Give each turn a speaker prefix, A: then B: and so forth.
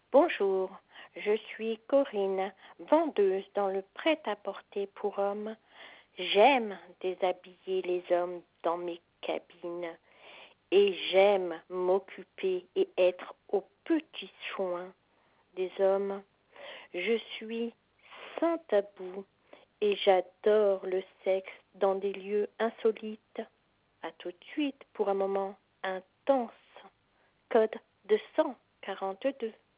A: Bonjour, je suis Corinne, vendeuse dans le prêt-à-porter pour hommes. J'aime déshabiller les hommes dans mes cabines et j'aime m'occuper et être aux petits soins des hommes. Je suis sans tabou et j'adore le sexe dans des lieux insolites. À tout de suite pour un moment intense. Code 242.